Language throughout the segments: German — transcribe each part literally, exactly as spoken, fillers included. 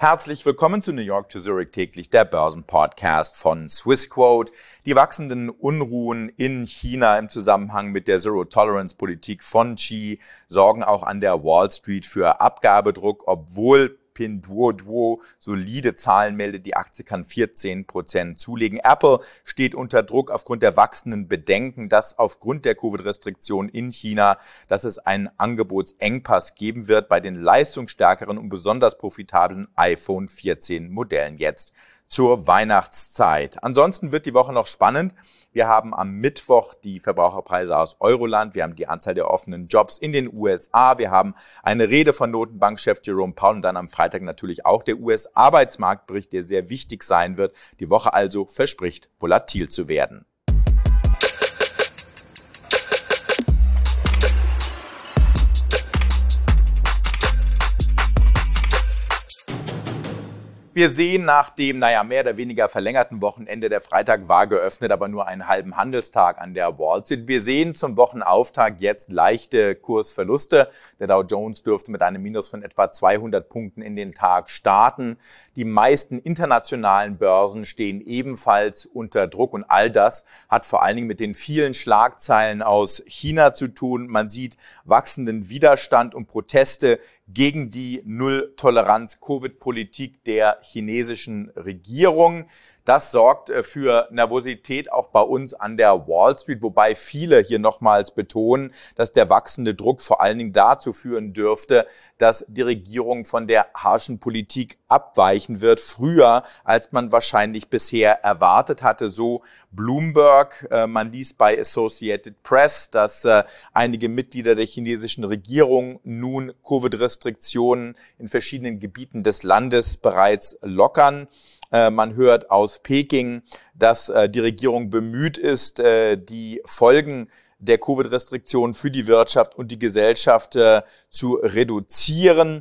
Herzlich willkommen zu New York to Zurich täglich, der Börsenpodcast von Swissquote. Die wachsenden Unruhen in China im Zusammenhang mit der Zero-Tolerance-Politik von Xi sorgen auch an der Wall Street für Abgabedruck, obwohl Pinduoduo solide Zahlen meldet, die Aktie kann vierzehn Prozent zulegen. Apple steht unter Druck aufgrund der wachsenden Bedenken, dass aufgrund der Covid-Restriktionen in China, dass es einen Angebotsengpass geben wird bei den leistungsstärkeren und besonders profitablen iPhone vierzehn Modellen jetzt zur Weihnachtszeit. Ansonsten wird die Woche noch spannend. Wir haben am Mittwoch die Verbraucherpreise aus Euroland. Wir haben die Anzahl der offenen Jobs in den U S A. Wir haben eine Rede von Notenbankchef Jerome Powell und dann am Freitag natürlich auch der U S-Arbeitsmarktbericht, der sehr wichtig sein wird. Die Woche also verspricht, volatil zu werden. Wir sehen nach dem, naja, mehr oder weniger verlängerten Wochenende, der Freitag war geöffnet, aber nur einen halben Handelstag an der Wall Street. Wir sehen zum Wochenauftakt jetzt leichte Kursverluste. Der Dow Jones dürfte mit einem Minus von etwa zweihundert Punkten in den Tag starten. Die meisten internationalen Börsen stehen ebenfalls unter Druck und all das hat vor allen Dingen mit den vielen Schlagzeilen aus China zu tun. Man sieht wachsenden Widerstand und Proteste gegen die Null-Toleranz-Covid-Politik der chinesischen Regierung. Das sorgt für Nervosität auch bei uns an der Wall Street, wobei viele hier nochmals betonen, dass der wachsende Druck vor allen Dingen dazu führen dürfte, dass die Regierung von der harschen Politik abweichen wird, früher als man wahrscheinlich bisher erwartet hatte. So Bloomberg, man liest bei Associated Press, dass einige Mitglieder der chinesischen Regierung nun Covid-Restriktionen in verschiedenen Gebieten des Landes bereits lockern. Man hört aus Peking, dass die Regierung bemüht ist, die Folgen der Covid-Restriktionen für die Wirtschaft und die Gesellschaft zu reduzieren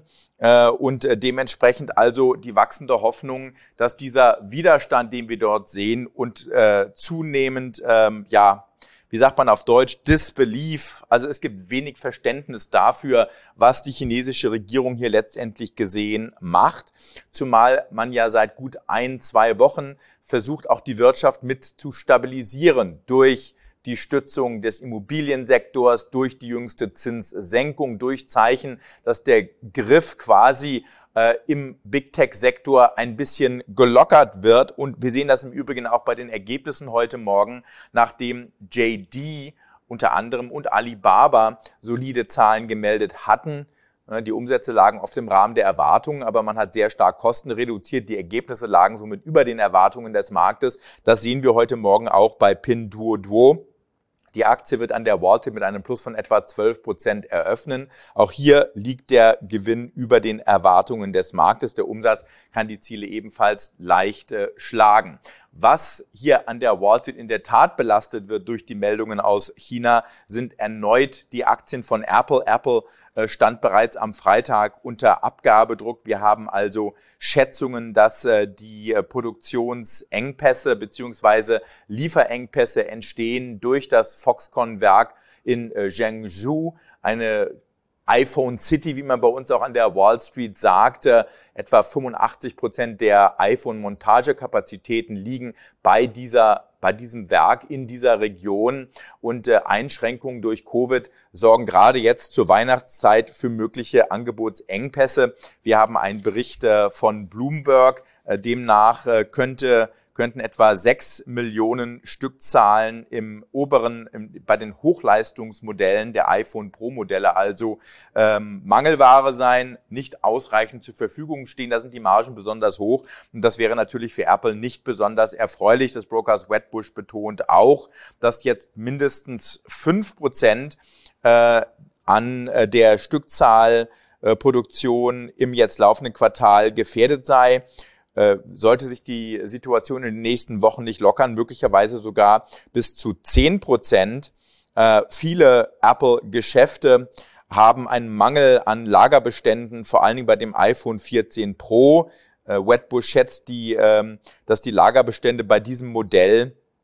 und dementsprechend also die wachsende Hoffnung, dass dieser Widerstand, den wir dort sehen und zunehmend, ja, wie sagt man auf Deutsch, Disbelief, also es gibt wenig Verständnis dafür, was die chinesische Regierung hier letztendlich gesehen macht, zumal man ja seit gut ein, zwei Wochen versucht, auch die Wirtschaft mit zu stabilisieren durch die Stützung des Immobiliensektors, durch die jüngste Zinssenkung, durch Zeichen, dass der Griff quasi äh, im Big-Tech-Sektor ein bisschen gelockert wird. Und wir sehen das im Übrigen auch bei den Ergebnissen heute Morgen, nachdem J D unter anderem und Alibaba solide Zahlen gemeldet hatten. Die Umsätze lagen oft im Rahmen der Erwartungen, aber man hat sehr stark Kosten reduziert. Die Ergebnisse lagen somit über den Erwartungen des Marktes. Das sehen wir heute Morgen auch bei Pinduoduo. Die Aktie wird an der Wall Street mit einem Plus von etwa zwölf Prozent eröffnen. Auch hier liegt der Gewinn über den Erwartungen des Marktes. Der Umsatz kann die Ziele ebenfalls leicht äh, schlagen. Was hier an der Wall Street in der Tat belastet wird durch die Meldungen aus China, sind erneut die Aktien von Apple. Apple äh, stand bereits am Freitag unter Abgabedruck. Wir haben also Schätzungen, dass äh, die äh, Produktionsengpässe bzw. Lieferengpässe entstehen durch das Foxconn-Werk in äh, Zhengzhou, eine iPhone City, wie man bei uns auch an der Wall Street sagte. Etwa fünfundachtzig Prozent der iPhone-Montagekapazitäten liegen bei dieser bei diesem Werk in dieser Region und äh, Einschränkungen durch Covid sorgen gerade jetzt zur Weihnachtszeit für mögliche Angebotsengpässe. Wir haben einen Bericht äh, von Bloomberg, äh, demnach äh, könnte könnten etwa sechs Millionen Stückzahlen im oberen, im, bei den Hochleistungsmodellen der iPhone Pro Modelle also ähm, Mangelware sein, nicht ausreichend zur Verfügung stehen. Da sind die Margen besonders hoch und das wäre natürlich für Apple nicht besonders erfreulich. Das Brokers Wedbush betont auch, dass jetzt mindestens fünf Prozent äh, an äh, der Stückzahl äh, Produktion im jetzt laufenden Quartal gefährdet sei. Sollte sich die Situation in den nächsten Wochen nicht lockern, möglicherweise sogar bis zu zehn Prozent. Äh, viele Apple-Geschäfte haben einen Mangel an Lagerbeständen, vor allen Dingen bei dem iPhone vierzehn Pro. Äh, Wedbush schätzt, die, ähm, dass die Lagerbestände bei diesem Modell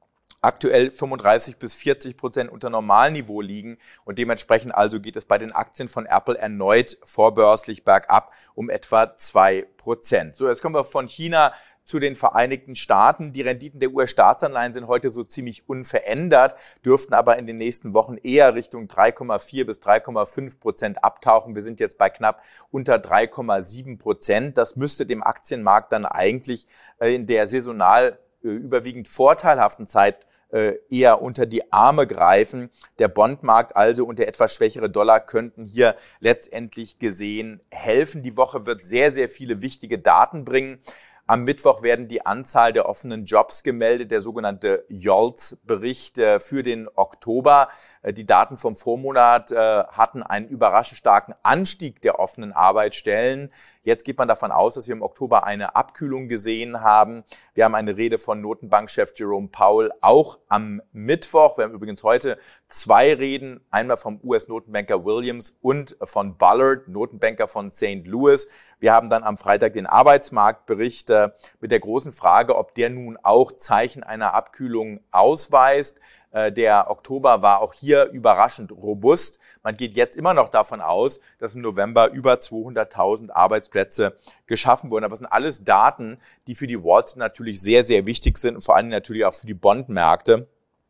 aktuell fünfunddreißig bis vierzig Prozent unter Normalniveau liegen und dementsprechend also geht es bei den Aktien von Apple erneut vorbörslich bergab um etwa zwei Prozent. So, jetzt kommen wir von China zu den Vereinigten Staaten. Die Renditen der U S-Staatsanleihen sind heute so ziemlich unverändert, dürften aber in den nächsten Wochen eher Richtung drei Komma vier bis drei Komma fünf Prozent abtauchen. Wir sind jetzt bei knapp unter drei Komma sieben Prozent. Das müsste dem Aktienmarkt dann eigentlich in der saisonal überwiegend vorteilhaften Zeit eher unter die Arme greifen. Der Bondmarkt also und der etwas schwächere Dollar könnten hier letztendlich gesehen helfen. Die Woche wird sehr, sehr viele wichtige Daten bringen. Am Mittwoch werden die Anzahl der offenen Jobs gemeldet, der sogenannte J O L T S-Bericht für den Oktober. Die Daten vom Vormonat hatten einen überraschend starken Anstieg der offenen Arbeitsstellen. Jetzt geht man davon aus, dass wir im Oktober eine Abkühlung gesehen haben. Wir haben eine Rede von Notenbankchef Jerome Powell auch am Mittwoch. Wir haben übrigens heute zwei Reden, einmal vom U S-Notenbanker Williams und von Bullard, Notenbanker von Sankt Louis. Wir haben dann am Freitag den Arbeitsmarktbericht mit der großen Frage, ob der nun auch Zeichen einer Abkühlung ausweist. Der Oktober war auch hier überraschend robust. Man geht jetzt immer noch davon aus, dass im November über zweihunderttausend Arbeitsplätze geschaffen wurden. Aber das sind alles Daten, die für die Wall Street natürlich sehr, sehr wichtig sind und vor allem natürlich auch für die Bondmärkte.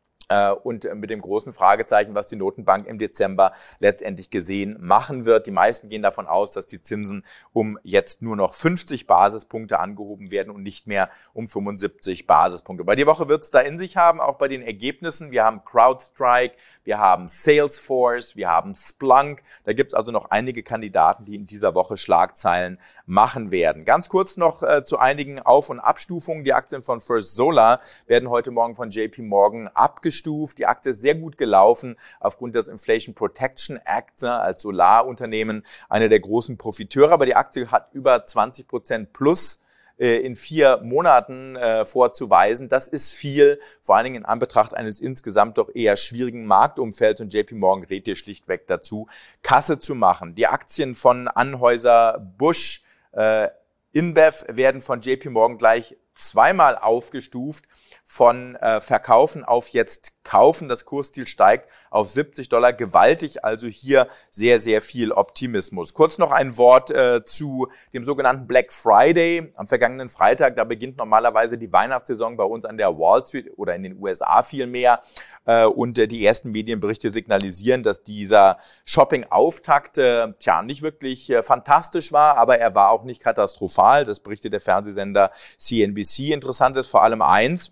Und mit dem großen Fragezeichen, was die Notenbank im Dezember letztendlich gesehen machen wird. Die meisten gehen davon aus, dass die Zinsen um jetzt nur noch fünfzig Basispunkte angehoben werden und nicht mehr um fünfundsiebzig Basispunkte. Bei die Woche wird es da in sich haben, auch bei den Ergebnissen. Wir haben CrowdStrike, wir haben Salesforce, wir haben Splunk. Da gibt es also noch einige Kandidaten, die in dieser Woche Schlagzeilen machen werden. Ganz kurz noch äh, zu einigen Auf- und Abstufungen. Die Aktien von First Solar werden heute Morgen von J P Morgan abgestuft. Die Aktie ist sehr gut gelaufen aufgrund des Inflation Protection Act als Solarunternehmen, einer der großen Profiteure. Aber die Aktie hat über zwanzig Prozent plus in vier Monaten äh, vorzuweisen. Das ist viel, vor allen Dingen in Anbetracht eines insgesamt doch eher schwierigen Marktumfelds und J P Morgan rät hier schlichtweg dazu, Kasse zu machen. Die Aktien von Anheuser-Busch, äh, InBev werden von J P Morgan gleich zweimal aufgestuft, von äh, Verkaufen auf jetzt Kaufen. Das Kursziel steigt auf siebzig Dollar, gewaltig, also hier sehr, sehr viel Optimismus. Kurz noch ein Wort äh, zu dem sogenannten Black Friday. Am vergangenen Freitag, da beginnt normalerweise die Weihnachtssaison bei uns an der Wall Street oder in den U S A vielmehr. Äh, und äh, die ersten Medienberichte signalisieren, dass dieser Shopping-Auftakt äh, tja, nicht wirklich äh, fantastisch war, aber er war auch nicht katastrophal. Das berichtet der Fernsehsender C N B C. Interessant ist vor allem eins,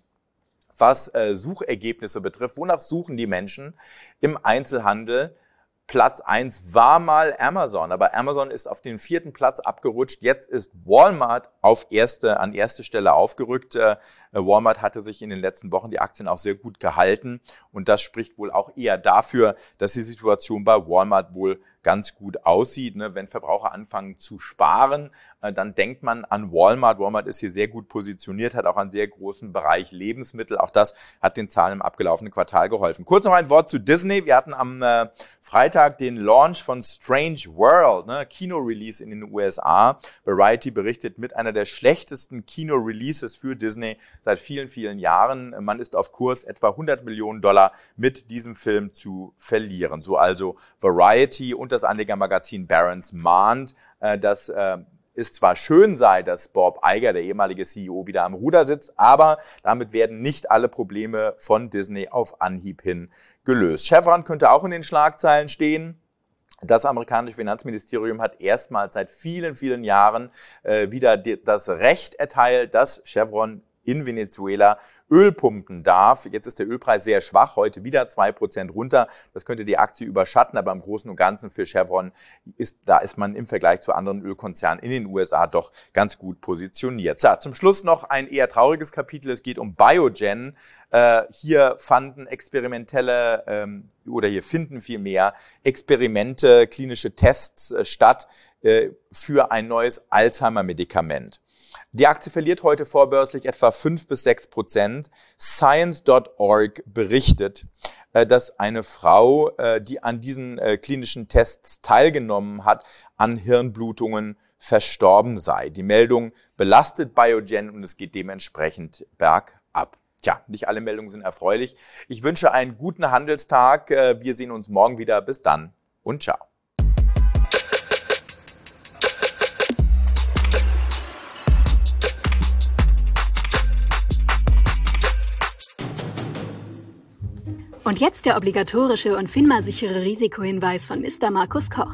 was äh, Suchergebnisse betrifft. Wonach suchen die Menschen im Einzelhandel? Platz eins war mal Amazon, aber Amazon ist auf den vierten Platz abgerutscht. Jetzt ist Walmart auf erste, an erste Stelle aufgerückt. Äh, Walmart hatte sich in den letzten Wochen die Aktien auch sehr gut gehalten und das spricht wohl auch eher dafür, dass die Situation bei Walmart wohl ganz gut aussieht. Ne? Wenn Verbraucher anfangen zu sparen, äh, dann denkt man an Walmart. Walmart ist hier sehr gut positioniert, hat auch einen sehr großen Bereich Lebensmittel. Auch das hat den Zahlen im abgelaufenen Quartal geholfen. Kurz noch ein Wort zu Disney. Wir hatten am äh, Freitag den Launch von Strange World, ne? Kino-Release in den U S A. Variety berichtet mit einer der schlechtesten Kino-Releases für Disney seit vielen, vielen Jahren. Man ist auf Kurs, etwa hundert Millionen Dollar mit diesem Film zu verlieren. So also Variety und das Anlegermagazin Barron's mahnt, äh, dass äh, es zwar schön sei, dass Bob Iger, der ehemalige C E O, wieder am Ruder sitzt, aber damit werden nicht alle Probleme von Disney auf Anhieb hin gelöst. Chevron könnte auch in den Schlagzeilen stehen. Das amerikanische Finanzministerium hat erstmals seit vielen, vielen Jahren äh, wieder die, das Recht erteilt, dass Chevron in Venezuela Öl pumpen darf. Jetzt ist der Ölpreis sehr schwach, heute wieder zwei Prozent runter. Das könnte die Aktie überschatten, aber im Großen und Ganzen für Chevron ist, da ist man im Vergleich zu anderen Ölkonzernen in den U S A doch ganz gut positioniert. So, zum Schluss noch ein eher trauriges Kapitel. Es geht um Biogen. Äh, hier fanden experimentelle ähm, oder hier finden vielmehr Experimente, klinische Tests äh, statt äh, für ein neues Alzheimer-Medikament. Die Aktie verliert heute vorbörslich etwa fünf bis sechs Prozent. Science Punkt org berichtet, dass eine Frau, die an diesen klinischen Tests teilgenommen hat, an Hirnblutungen verstorben sei. Die Meldung belastet Biogen und es geht dementsprechend bergab. Tja, nicht alle Meldungen sind erfreulich. Ich wünsche einen guten Handelstag. Wir sehen uns morgen wieder. Bis dann und ciao. Und jetzt der obligatorische und FINMA-sichere Risikohinweis von Mister Markus Koch.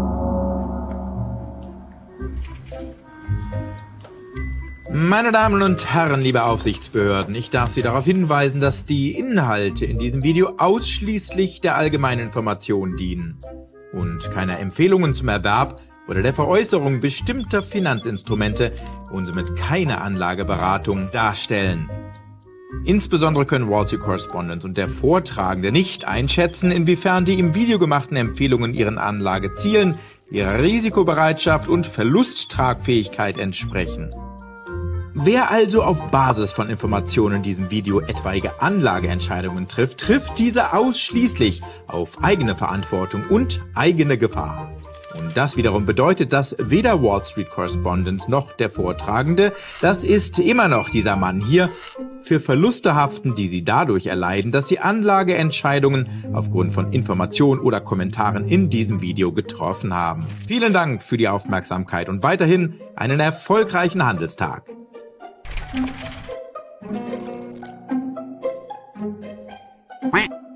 Meine Damen und Herren, liebe Aufsichtsbehörden, ich darf Sie darauf hinweisen, dass die Inhalte in diesem Video ausschließlich der allgemeinen Information dienen und keine Empfehlungen zum Erwerb oder der Veräußerung bestimmter Finanzinstrumente und somit keine Anlageberatung darstellen. Insbesondere können Wall Street Correspondent und der Vortragende nicht einschätzen, inwiefern die im Video gemachten Empfehlungen ihren Anlagezielen, ihrer Risikobereitschaft und Verlusttragfähigkeit entsprechen. Wer also auf Basis von Informationen in diesem Video etwaige Anlageentscheidungen trifft, trifft diese ausschließlich auf eigene Verantwortung und eigene Gefahr. Und das wiederum bedeutet, dass weder Wall Street Correspondent noch der Vortragende, das ist immer noch dieser Mann hier, für Verluste haften, die sie dadurch erleiden, dass sie Anlageentscheidungen aufgrund von Informationen oder Kommentaren in diesem Video getroffen haben. Vielen Dank für die Aufmerksamkeit und weiterhin einen erfolgreichen Handelstag. Quack.